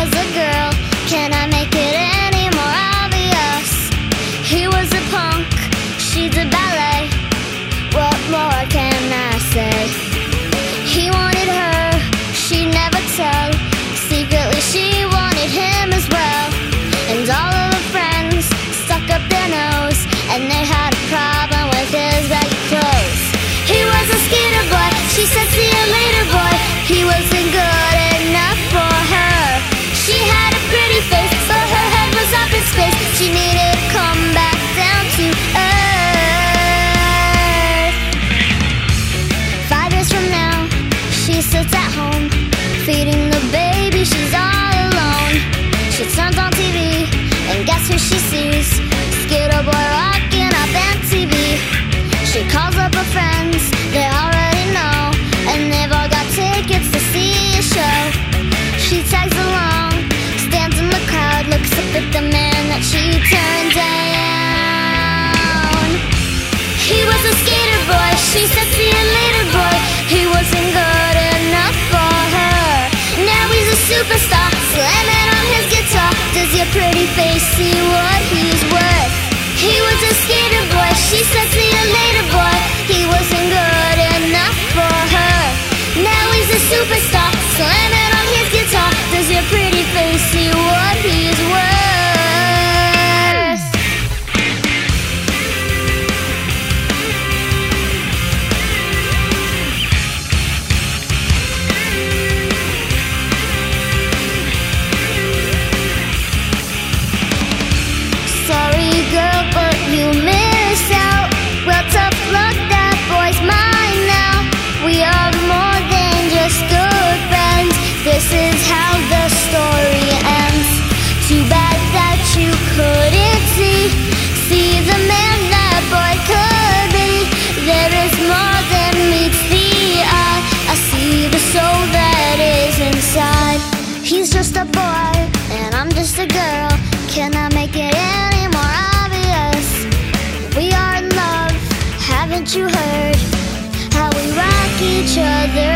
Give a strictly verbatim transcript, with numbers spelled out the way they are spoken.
was a girl, can I make it any more obvious? He was a punk, she did ballet. What more can I say? He wanted her, she'd never tell. Secretly she wanted him as well. And all of her friends stuck up their nose, and they had a problem with his baggy clothes. He was a skater boy, she said see you later boy. He wasn't good enough for her. She had a pretty face, but her head was up in space. She needed to come back down to earth. Five years from now, she sits at home, feeding the baby, she's all alone. She turns on T V, and guess who she sees? Skater boy rocking up M T V. She calls up her friends, they already know, and they've all got tickets to see a show. She tags along, stands in the crowd, looks up at the man that she turned down. He was a skater boy, she said see you later boy. He wasn't good enough for her. Now he's a superstar, slamming on his guitar. Does your pretty face see what he's worth? He was a skater boy, she said see you later boy. He wasn't good enough for her. Now he's a superstar, slamming on his guitar. Does your pretty face see what he's worth? Sorry girl, but you missed out. Well, tough luck, that boy's mine now. We are more than just good friends. This is how the story ends. Too bad that you couldn't see See the man that boy could be. There is more than meets the eye. I see the soul that is inside. He's just a boy, and I'm just a girl. Can I make it any more obvious? We are in love, haven't you heard? How we rock each other